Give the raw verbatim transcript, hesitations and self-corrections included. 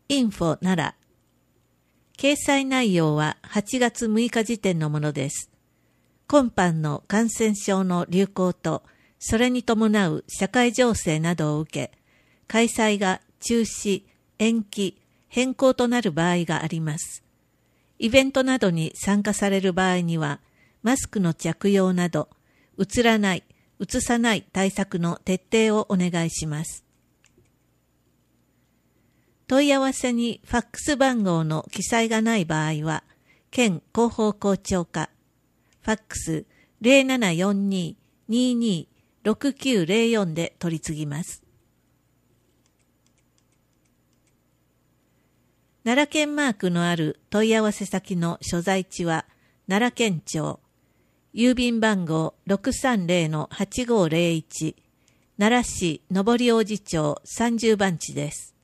インフォ奈良。掲載内容ははちがつむいか時点のものです。今般の感染症の流行と、それに伴う社会情勢などを受け、開催が中止、延期、変更となる場合があります。イベントなどに参加される場合には、マスクの着用など、うつらない、うつさない対策の徹底をお願いします。問い合わせにファックス番号の記載がない場合は、県広報校長課、ファックス ゼロななよんに にーにー ろくきゅうゼロよん で取り次ぎます。奈良県マークのある問い合わせ先の所在地は、奈良県庁、郵便番号 ろくさんゼロのはちごゼロいち、奈良市上り王子町さんじゅうばんちです。